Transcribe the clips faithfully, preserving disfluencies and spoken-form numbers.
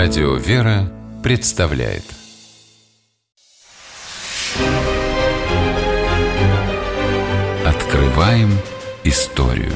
Радио «Вера» представляет Открываем историю.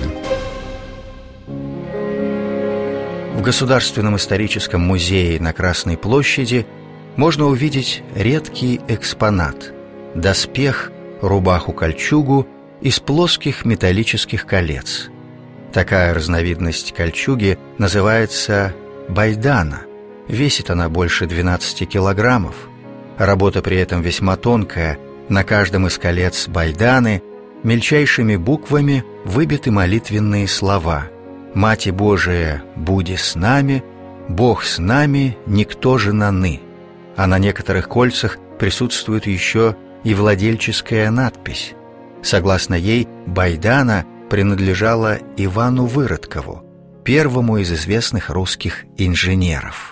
В Государственном историческом музее на Красной площади можно увидеть редкий экспонат – доспех, рубаху-кольчугу из плоских металлических колец. Такая разновидность кольчуги называется байдана. Весит она больше двенадцати килограммов. Работа при этом весьма тонкая. На каждом из колец байданы мельчайшими буквами выбиты молитвенные слова: «Мати Божия, буди с нами, Бог с нами, никто же наны». А на некоторых кольцах присутствует еще и владельческая надпись. Согласно ей, байдана принадлежала Ивану Выродкову, первому из известных русских инженеров.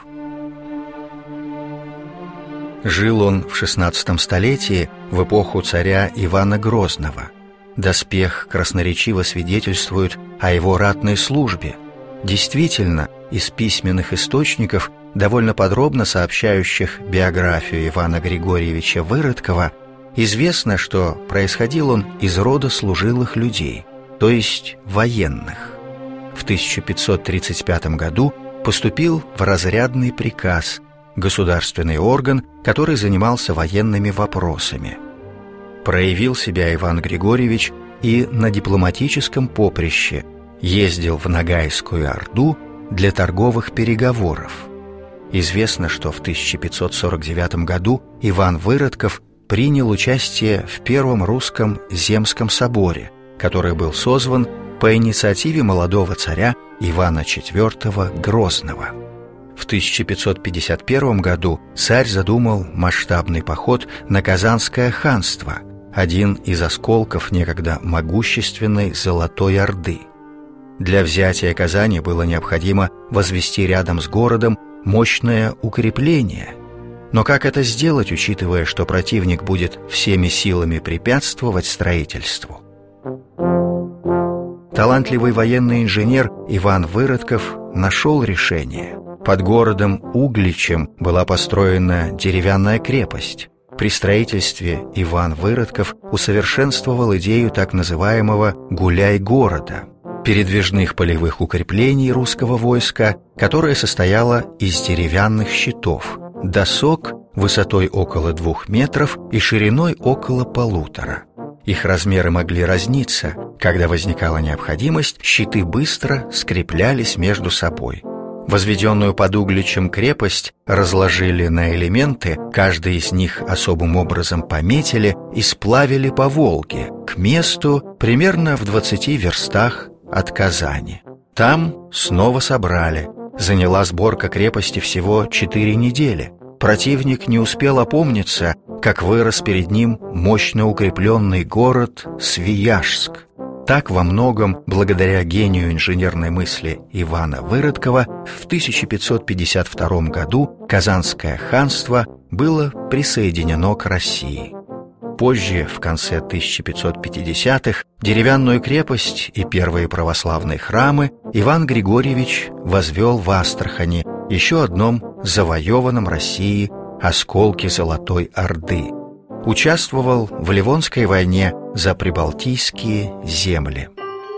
Жил он в шестнадцатом столетии, в эпоху царя Ивана Грозного. Доспех красноречиво свидетельствует о его ратной службе. Действительно, из письменных источников, довольно подробно сообщающих биографию Ивана Григорьевича Выродкова, известно, что происходил он из рода служилых людей, то есть военных. В тысяча пятьсот тридцать пятом году поступил в разрядный приказ, государственный орган, который занимался военными вопросами. Проявил себя Иван Григорьевич и на дипломатическом поприще, ездил в Ногайскую Орду для торговых переговоров. Известно, что в тысяча пятьсот сорок девятом году Иван Выродков принял участие в Первом русском земском соборе, который был созван по инициативе молодого царя Ивана четвёртого Грозного. В тысяча пятьсот пятьдесят первом году царь задумал масштабный поход на Казанское ханство, один из осколков некогда могущественной Золотой Орды. Для взятия Казани было необходимо возвести рядом с городом мощное укрепление. Но как это сделать, учитывая, что противник будет всеми силами препятствовать строительству? Талантливый военный инженер Иван Выродков нашел решение. Под городом Угличем была построена деревянная крепость. При строительстве Иван Выродков усовершенствовал идею так называемого «гуляй-города» – передвижных полевых укреплений русского войска, которое состояло из деревянных щитов, досок высотой около двух метров и шириной около полутора. Их размеры могли разниться. Когда возникала необходимость, щиты быстро скреплялись между собой. Возведенную под Угличем крепость разложили на элементы, каждый из них особым образом пометили и сплавили по Волге к месту примерно в двадцати верстах от Казани. Там снова собрали. Заняла сборка крепости всего четыре недели. Противник не успел опомниться, как вырос перед ним мощно укрепленный город Свияжск. Так во многом, благодаря гению инженерной мысли Ивана Выродкова, в тысяча пятьсот пятьдесят втором году Казанское ханство было присоединено к России. Позже, в конце тысяча пятьсот пятидесятых, деревянную крепость и первые православные храмы Иван Григорьевич возвел в Астрахани, еще одном завоеванном Россией осколке Золотой Орды. Участвовал в Ливонской войне за прибалтийские земли.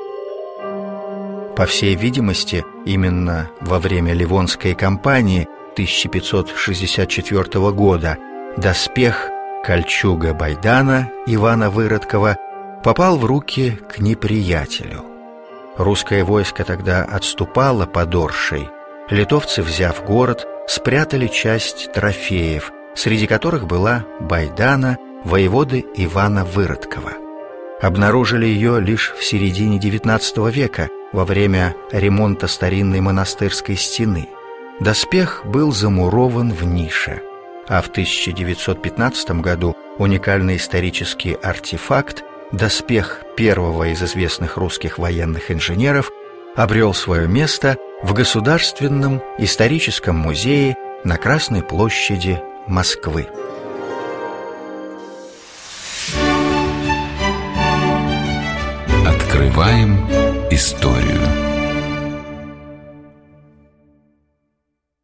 По всей видимости, именно во время Ливонской кампании тысяча пятьсот шестьдесят четвёртого года доспех кольчуга байдана Ивана Выродкова попал в руки к неприятелю. Русское войско тогда отступало под Оршей. Литовцы, взяв город, спрятали часть трофеев, среди которых была байдана воеводы Ивана Выродкова. Обнаружили ее лишь в середине девятнадцатого века, во время ремонта старинной монастырской стены. Доспех был замурован в нише, а в тысяча девятьсот пятнадцатом году уникальный исторический артефакт, доспех первого из известных русских военных инженеров, обрел свое место в Государственном историческом музее на Красной площади Москвы. Открываем историю.